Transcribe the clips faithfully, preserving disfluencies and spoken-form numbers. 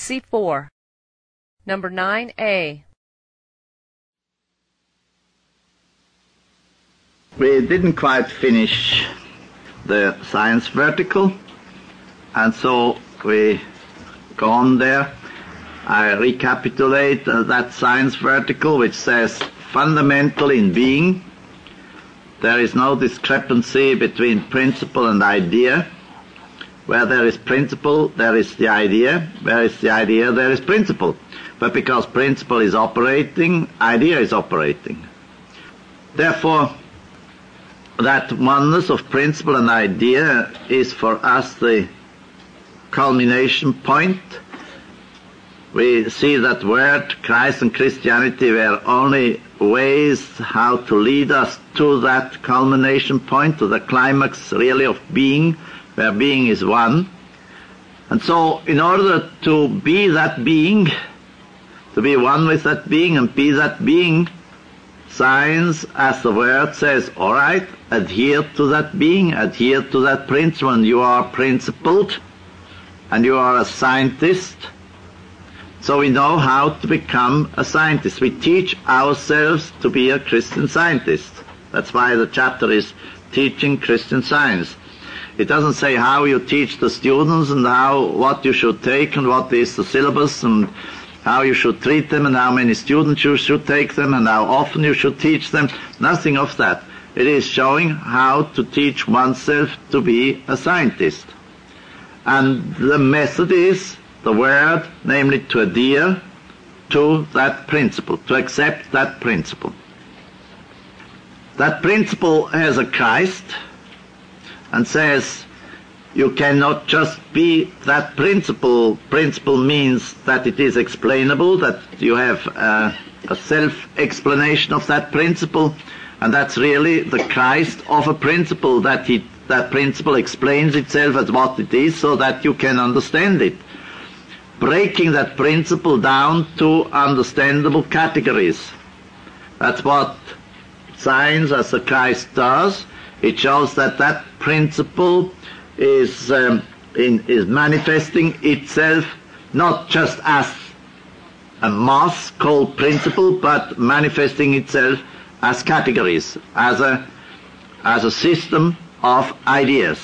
C four. Number nine A. We didn't quite finish the science vertical, and so we go on there. I recapitulate uh, that science vertical, which says, fundamental in being, there is no discrepancy between principle and idea. Where there is principle, there is the idea. Where is the idea, there is principle. But because principle is operating, idea is operating. Therefore, that oneness of principle and idea is for us the culmination point. We see that word, Christ and Christianity, were only ways how to lead us to that culmination point, to the climax really of being, where being is one. And so in order to be that being, to be one with that being and be that being, science, as the word says, all right, adhere to that being, adhere to that principle, and you are principled, and you are a scientist. So we know how to become a scientist. We teach ourselves to be a Christian scientist. That's why the chapter is teaching Christian science. It doesn't say how you teach the students and how what you should take and what is the syllabus and how you should treat them and how many students you should take them and how often you should teach them. Nothing of that. It is showing how to teach oneself to be a scientist. And the method is the word, namely to adhere to that principle, to accept that principle. That principle has a Christ and says you cannot just be that principle. Principle means that it is explainable, that you have uh, a self-explanation of that principle, and that's really the Christ of a principle, that he, that principle explains itself as what it is so that you can understand it. Breaking that principle down to understandable categories. That's what science as a Christ does. It shows that that principle is, um, in, is manifesting itself not just as a mass called principle, but manifesting itself as categories, as a, as a system of ideas.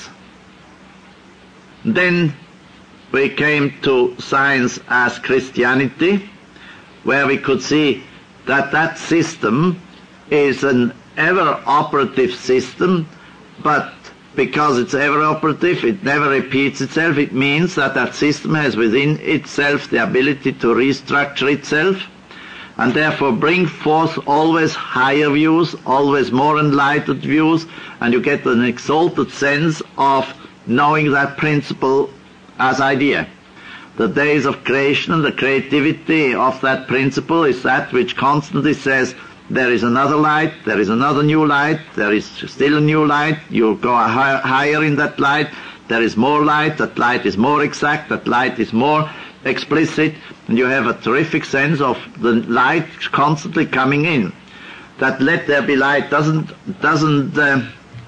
Then we came to science as Christianity, where we could see that that system is an ever-operative system, but because it's ever-operative, it never repeats itself. It means that that system has within itself the ability to restructure itself, and therefore bring forth always higher views, always more enlightened views, and you get an exalted sense of knowing that principle as idea. The days of creation and the creativity of that principle is that which constantly says, there is another light, there is another new light, there is still a new light, you go higher, higher in that light, there is more light, that light is more exact, that light is more explicit, and you have a terrific sense of the light constantly coming in. That let there be light doesn't, doesn't uh,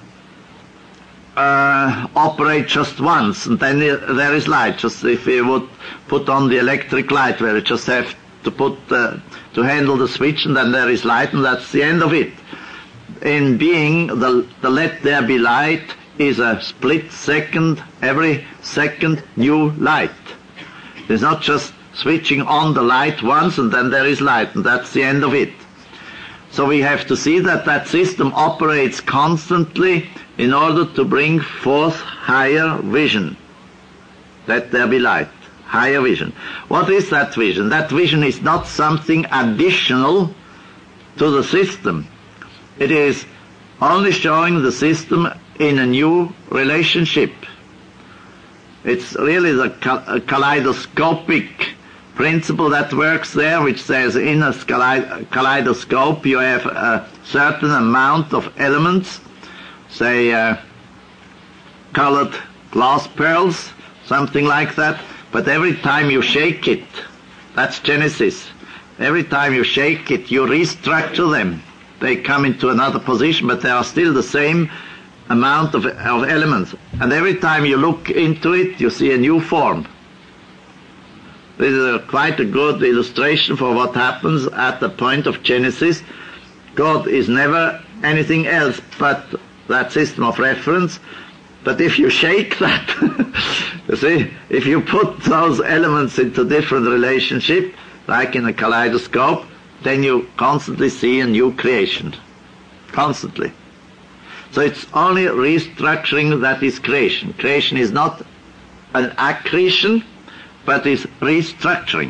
uh, operate just once, and then there is light. Just if you would put on the electric light, where you just have to put uh, to handle the switch, and then there is light, and that's the end of it. In being, the, the let there be light is a split second, every second new light. It's not just switching on the light once and then there is light, and that's the end of it. So we have to see that that system operates constantly in order to bring forth higher vision. Let there be light. Higher vision. What is that vision? That vision is not something additional to the system. It is only showing the system in a new relationship. It's really the kaleidoscopic principle that works there, which says in a kaleidoscope you have a certain amount of elements, say uh, colored glass pearls, something like that. But every time you shake it, that's Genesis, every time you shake it, you restructure them. They come into another position, but they are still the same amount of, of elements. And every time you look into it, you see a new form. This is a, quite a good illustration for what happens at the point of Genesis. God is never anything else but that system of reference. But if you shake that, you see, if you put those elements into different relationship, like in a kaleidoscope, then you constantly see a new creation. Constantly. So it's only restructuring that is creation. Creation is not an accretion, but is restructuring.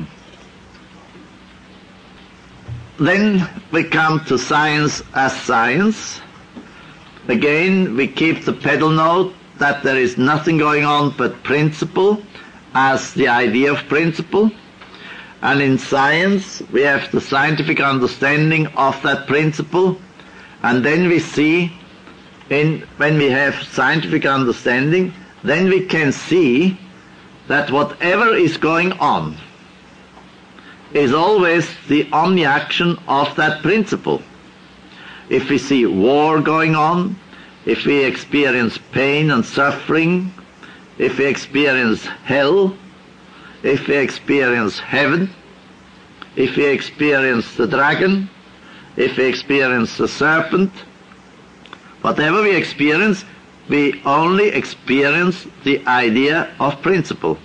Then we come to science as science. Again, we keep the pedal note that there is nothing going on but principle as the idea of principle. And in science, we have the scientific understanding of that principle. And then we see, in, when we have scientific understanding, then we can see that whatever is going on is always the omniaction of that principle. If we see war going on, if we experience pain and suffering, if we experience hell, if we experience heaven, if we experience the dragon, if we experience the serpent, whatever we experience, we only experience the idea of principle.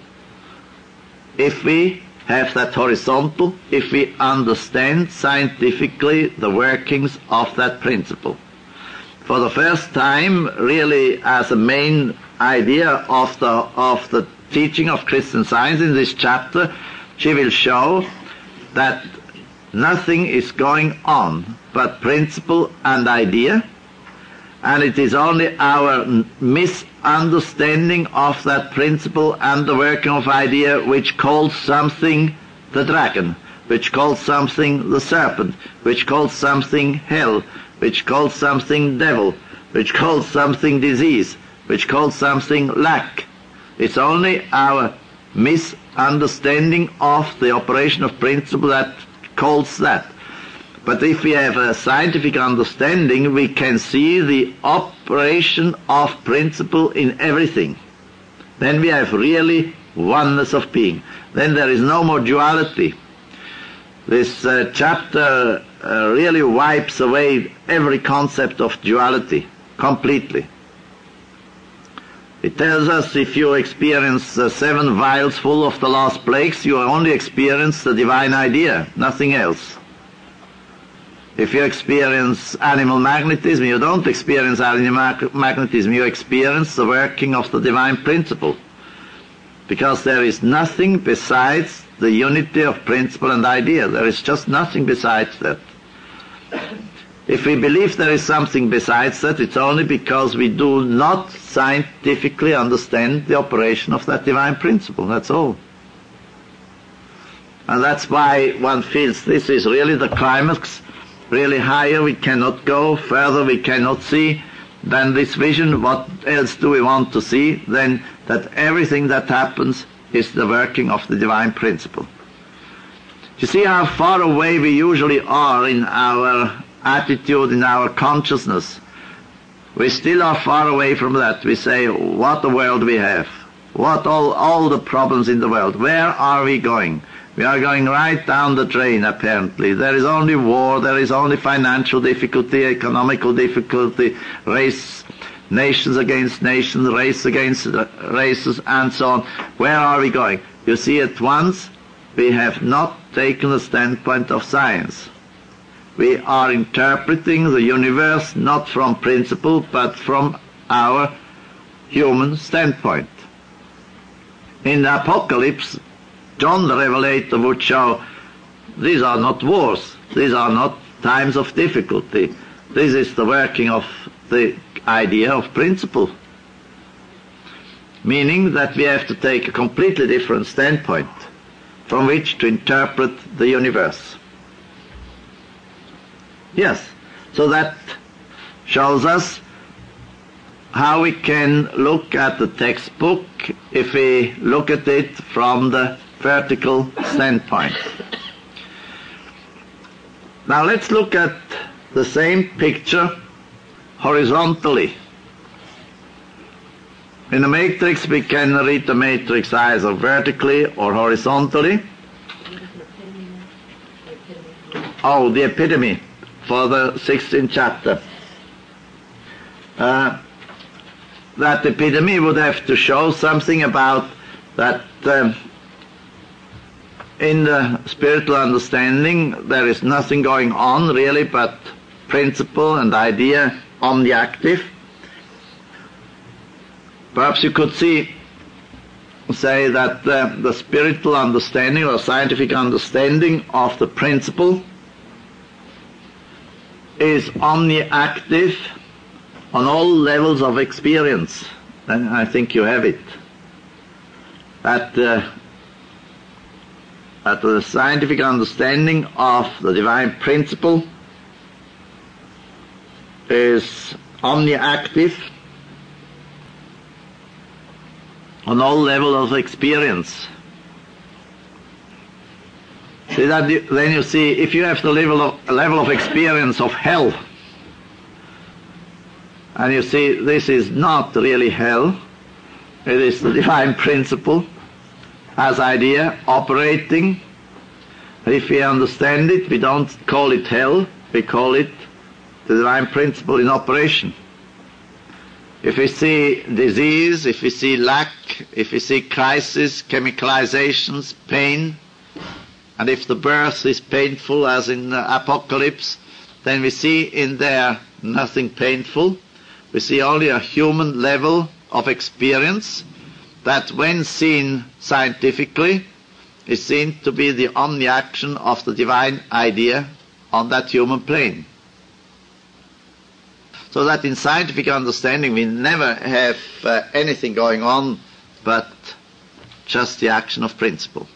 If we have that horizontal, if we understand scientifically the workings of that principle. For the first time, really as a main idea of the, of the teaching of Christian Science in this chapter, she will show that nothing is going on but principle and idea, and it is only our misunderstanding of that principle and the working of idea which calls something the dragon, which calls something the serpent, which calls something hell, which calls something devil, which calls something disease, which calls something lack. It's only our misunderstanding of the operation of principle that calls that. But if we have a scientific understanding, we can see the operation of principle in everything. Then we have really oneness of being. Then there is no more duality. This uh, chapter uh, really wipes away every concept of duality completely. It tells us if you experience uh, seven vials full of the last plagues, you only experience the divine idea, nothing else. If you experience animal magnetism, you don't experience animal mag- magnetism, you experience the working of the divine principle. Because there is nothing besides the unity of principle and idea. There is just nothing besides that. If we believe there is something besides that, it's only because we do not scientifically understand the operation of that divine principle. That's all. And that's why one feels this is really the climax. Really higher we cannot go, further we cannot see than this vision. What else do we want to see than that everything that happens is the working of the divine principle? You see how far away we usually are in our attitude, in our consciousness. We still are far away from that. We say, what a world we have. What all, all the problems in the world. Where are we going? We are going right down the drain, apparently. There is only war, there is only financial difficulty, economical difficulty, race, nations against nations, race against races, and so on. Where are we going? You see, at once, we have not taken the standpoint of science. We are interpreting the universe not from principle, but from our human standpoint. In the Apocalypse, John the Revelator would show these are not wars, these are not times of difficulty. This is the working of the idea of principle. Meaning that we have to take a completely different standpoint from which to interpret the universe. Yes, so that shows us how we can look at the textbook if we look at it from the vertical standpoint. Now let's look at the same picture horizontally. In a matrix, we can read the matrix either vertically or horizontally. Oh, the epitome for the sixteenth chapter. Uh, that epitome would have to show something about that um, in the spiritual understanding there is nothing going on really but principle and idea omniactive. Perhaps you could see, say that uh, the spiritual understanding or scientific understanding of the principle is omniactive on all levels of experience. Then I think you have it. That, uh, that the scientific understanding of the divine principle is omniactive on all levels of experience. See that you, then you see, if you have the level of, level of experience of hell, and you see this is not really hell, it is the divine principle as idea operating. If we understand it, we don't call it hell, we call it the divine principle in operation. If we see disease, if we see lack, if we see crisis, chemicalizations, pain, and if the birth is painful as in the Apocalypse, then we see in there nothing painful. We see only a human level of experience that, when seen scientifically, is seen to be the omni-action of the divine idea on that human plane. So that in scientific understanding we never have uh, anything going on but just the action of principle.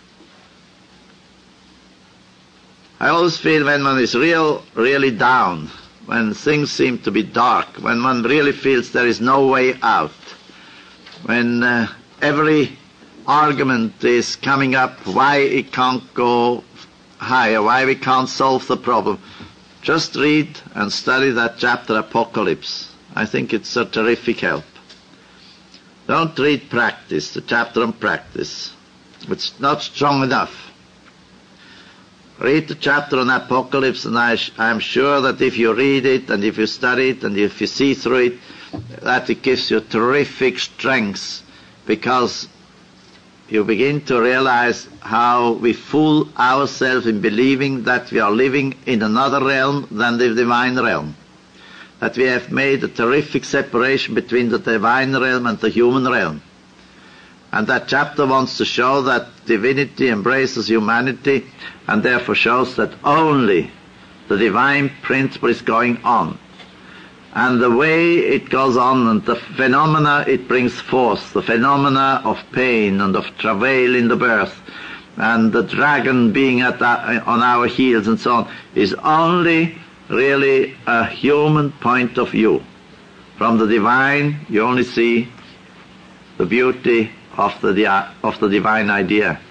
I always feel when one is real, really down, when things seem to be dark, when one really feels there is no way out, when uh, every argument is coming up why it can't go higher, why we can't solve the problem, just read and study that chapter Apocalypse. I think it's a terrific help. Don't read practice, the chapter on practice. It's not strong enough. Read the chapter on Apocalypse, and I sh- I'm sure that if you read it and if you study it and if you see through it, that it gives you terrific strength, because you begin to realize how we fool ourselves in believing that we are living in another realm than the divine realm. That we have made a terrific separation between the divine realm and the human realm. And that chapter wants to show that divinity embraces humanity and therefore shows that only the divine principle is going on. And the way it goes on and the phenomena it brings forth, the phenomena of pain and of travail in the birth, and the dragon being at our, on our heels and so on, is only really a human point of view. From the divine, you only see the beauty of the, of the divine idea.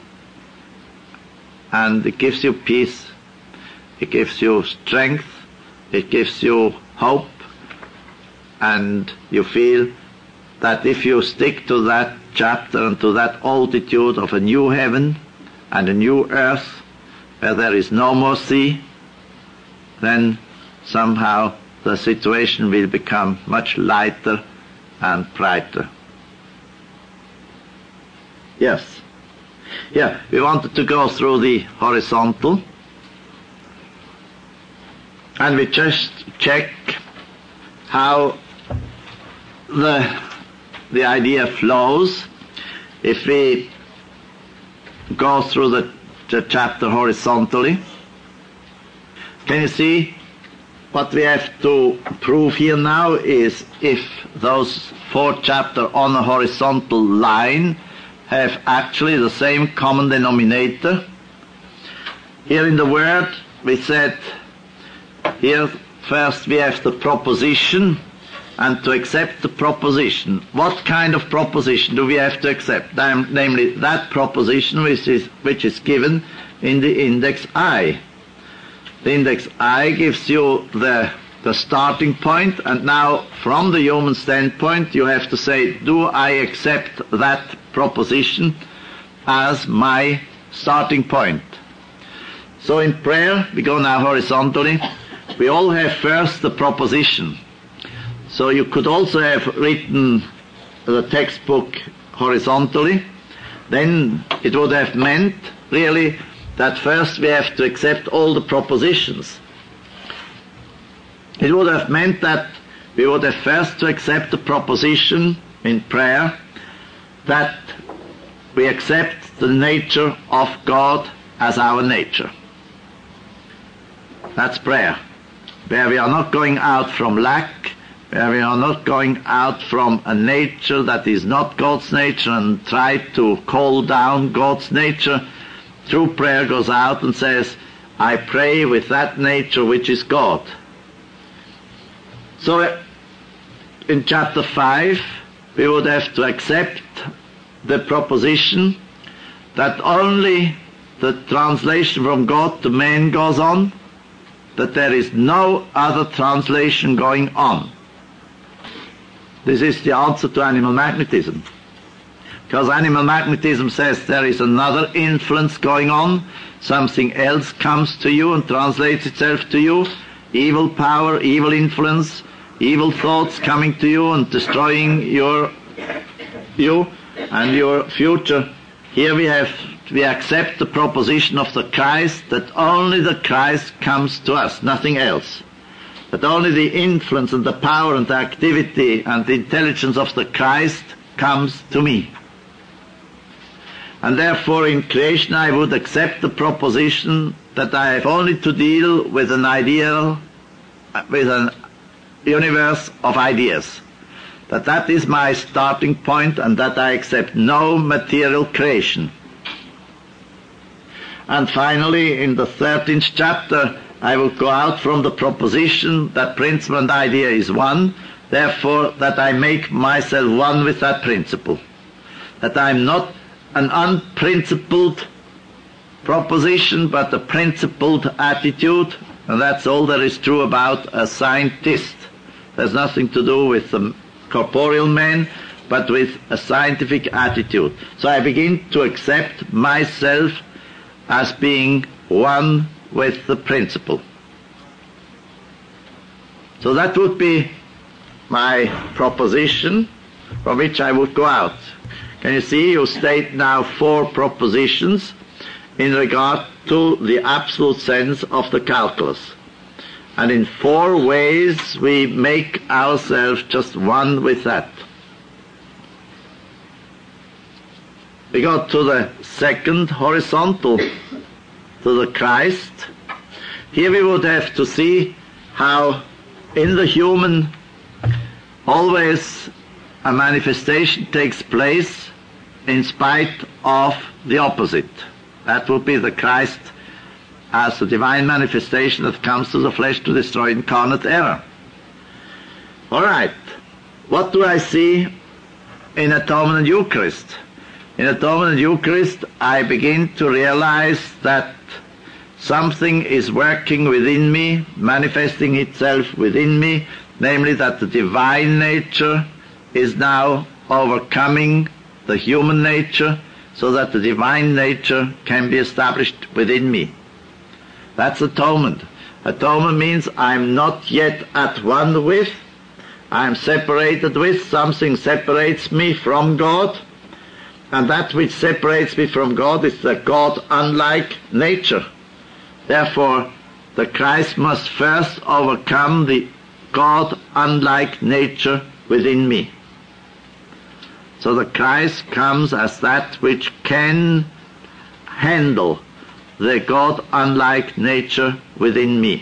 And it gives you peace, it gives you strength, it gives you hope, and you feel that if you stick to that chapter and to that altitude of a new heaven and a new earth where there is no more sea, then somehow the situation will become much lighter and brighter. Yes. Yeah, we wanted to go through the horizontal, and we just check how the the idea flows. If we go through the, the chapter horizontally, can you see what we have to prove here now is if those four chapters on a horizontal line have actually the same common denominator. Here in the Word we said, here first we have the proposition, and to accept the proposition, what kind of proposition do we have to accept? Namely, that proposition which is, which is given in the index I. The index I gives you the the starting point, and now from the human standpoint you have to say, do I accept that proposition as my starting point? So in prayer, we go now horizontally, we all have first the proposition. So you could also have written the textbook horizontally, then it would have meant really that first we have to accept all the propositions. It would have meant that we would have first to accept the proposition in prayer that we accept the nature of God as our nature. That's prayer, where we are not going out from lack, where we are not going out from a nature that is not God's nature and try to call down God's nature. True prayer goes out and says, I pray with that nature which is God. So in chapter five, we would have to accept the proposition that only the translation from God to man goes on, that there is no other translation going on. This is the answer to animal magnetism. Because animal magnetism says there is another influence going on, something else comes to you and translates itself to you, evil power, evil influence, evil thoughts coming to you and destroying your you and your future. Here we have we accept the proposition of the Christ that only the Christ comes to us, nothing else. That only the influence and the power and the activity and the intelligence of the Christ comes to me. And therefore in creation I would accept the proposition that I have only to deal with an ideal, with an universe of ideas. That that is my starting point and that I accept no material creation. And finally, in the thirteenth chapter, I will go out from the proposition that principle and idea is one, therefore that I make myself one with that principle. That I am not an unprincipled proposition, but a principled attitude, and that's all there is true about a scientist. There's nothing to do with the corporeal man, but with a scientific attitude. So I begin to accept myself as being one with the principle. So that would be my proposition from which I would go out. Can you see, you state now four propositions in regard to the absolute sense of the calculus. And in four ways we make ourselves just one with that. We go to the second horizontal, to the Christ. Here we would have to see how in the human always a manifestation takes place in spite of the opposite. That would be the Christ as the divine manifestation that comes to the flesh to destroy incarnate error. All right, what do I see in Atonement and Eucharist? In Atonement and Eucharist, I begin to realize that something is working within me, manifesting itself within me, namely that the divine nature is now overcoming the human nature, so that the divine nature can be established within me. That's atonement. Atonement means I'm not yet at one with, I'm separated with, something separates me from God, and that which separates me from God is the God-unlike nature. Therefore, the Christ must first overcome the God-unlike nature within me. So the Christ comes as that which can handle the God-unlike nature within me.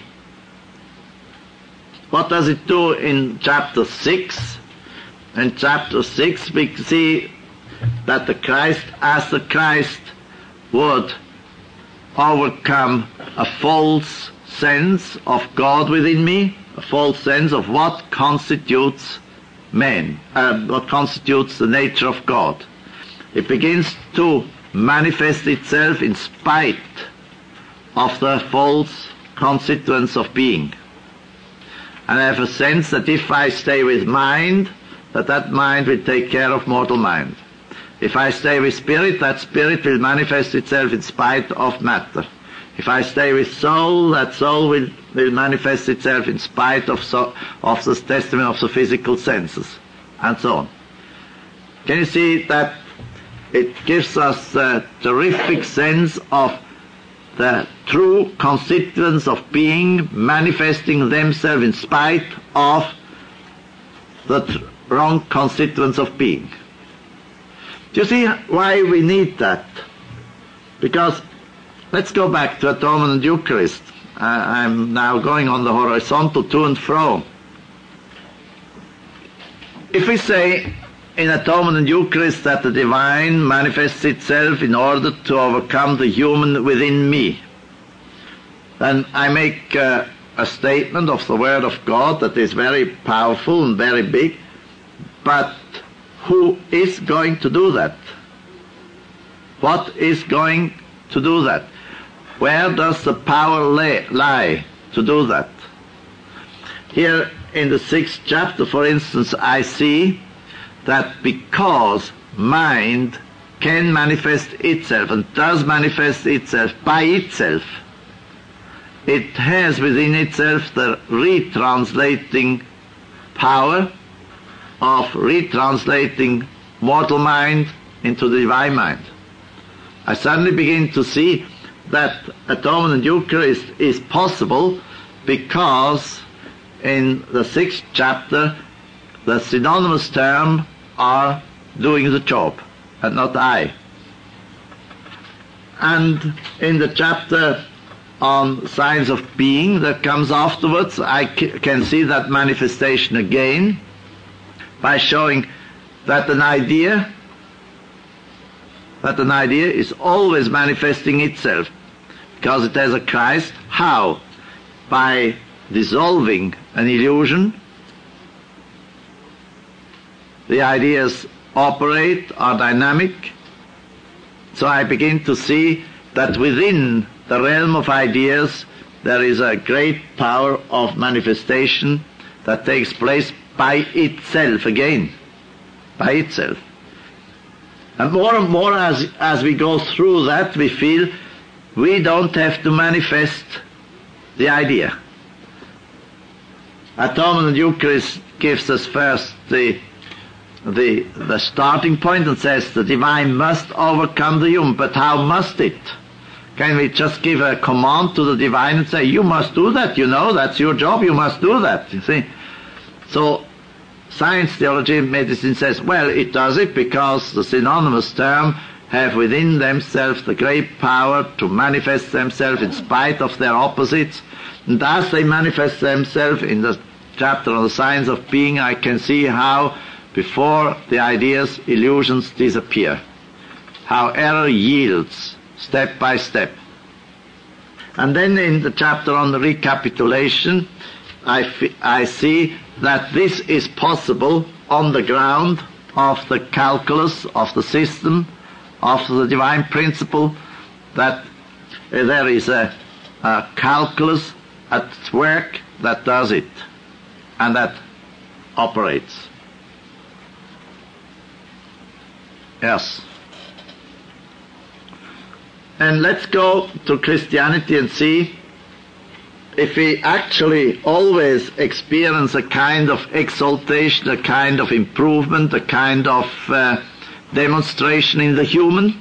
What does it do in chapter six? In chapter six we see that the Christ, as the Christ, would overcome a false sense of God within me, a false sense of what constitutes man, uh, what constitutes the nature of God. It begins to manifest itself in spite of the false constituents of being. And I have a sense that if I stay with mind, that that mind will take care of mortal mind. If I stay with spirit, that spirit will manifest itself in spite of matter. If I stay with soul, that soul will, will manifest itself in spite of, so, of the testimony of the physical senses, and so on. Can you see that it gives us a terrific sense of the true constituents of being manifesting themselves in spite of the tr- wrong constituents of being. Do you see why we need that? Because, let's go back to Atonement and Eucharist. Uh, I'm now going on the horizontal to and fro. If we say in Atonement and Eucharist that the divine manifests itself in order to overcome the human within me, then I make uh, a statement of the Word of God that is very powerful and very big, but who is going to do that? What is going to do that? Where does the power lay, lie to do that? Here in the sixth chapter, for instance, I see that because mind can manifest itself and does manifest itself by itself, it has within itself the retranslating power of retranslating mortal mind into the divine mind. I suddenly begin to see that Atonement and Eucharist is possible because in the sixth chapter the synonymous terms are doing the job and not I. And in the chapter on science of being that comes afterwards, I can see that manifestation again by showing that an idea that an idea is always manifesting itself because it has a Christ. How? By dissolving an illusion. The ideas operate, are dynamic. So I begin to see that within the realm of ideas there is a great power of manifestation that takes place by itself again, by itself. And more and more as, as we go through that, we feel we don't have to manifest the idea. Atonement and Eucharist gives us first the, the, the starting point and says the divine must overcome the human, but how must it? Can we just give a command to the divine and say, you must do that, you know, that's your job, you must do that, you see? So, science, theology, medicine says, well, it does it because the synonymous terms have within themselves the great power to manifest themselves in spite of their opposites. And as they manifest themselves in the chapter on the science of being, I can see how before the ideas, illusions disappear. How error yields step by step. And then in the chapter on the recapitulation, I, f- I see that this is possible on the ground of the calculus, of the system, of the divine principle, that uh, there is a, a calculus at work that does it, and that operates. Yes. And let's go to Christianity and see if we actually always experience a kind of exaltation, a kind of improvement, a kind of uh, demonstration in the human.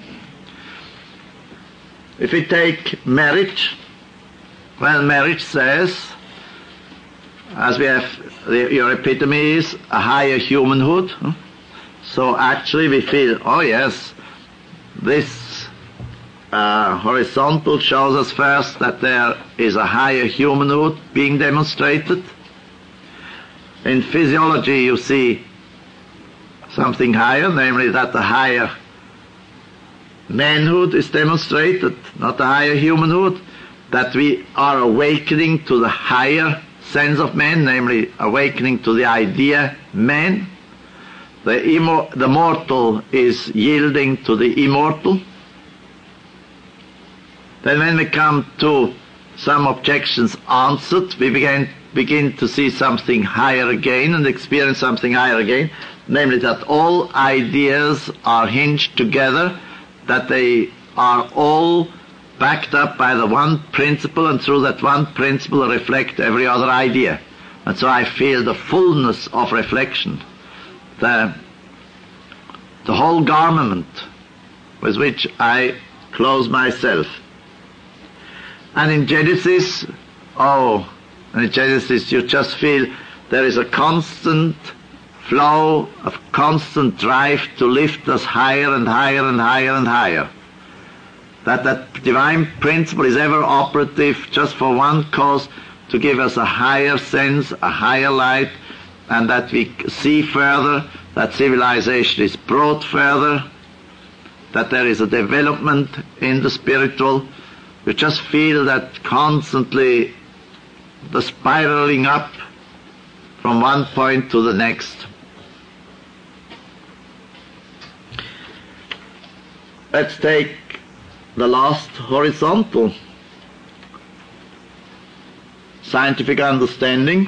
If we take marriage, well, marriage says, as we have, the, your epitome is a higher humanhood. So actually we feel, oh yes, this Uh, horizontal shows us first that there is a higher humanhood being demonstrated. In physiology you see something higher, namely that the higher manhood is demonstrated, not the higher humanhood, that we are awakening to the higher sense of man, namely awakening to the idea man. The, immo- the mortal is yielding to the immortal. Then when we come to some objections answered, we begin, begin to see something higher again and experience something higher again, namely that all ideas are hinged together, that they are all backed up by the one principle, and through that one principle reflect every other idea. And so I feel the fullness of reflection, the, the whole garment with which I clothe myself. And in Genesis, oh, in Genesis you just feel there is a constant flow, a constant drive to lift us higher and higher and higher and higher. That that divine principle is ever operative just for one cause, to give us a higher sense, a higher light, and that we see further, that civilization is brought further, that there is a development in the spiritual. You just feel that constantly the spiraling up from one point to the next. Let's take the last horizontal, scientific understanding.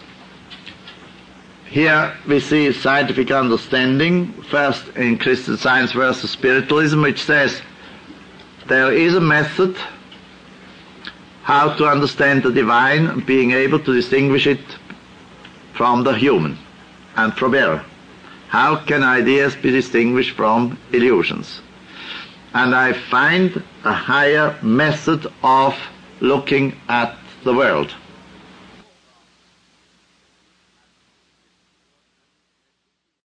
Here we see scientific understanding, first in Christian Science versus Spiritualism, which says there is a method how to understand the divine, being able to distinguish it from the human and from error. How can ideas be distinguished from illusions? And I find a higher method of looking at the world.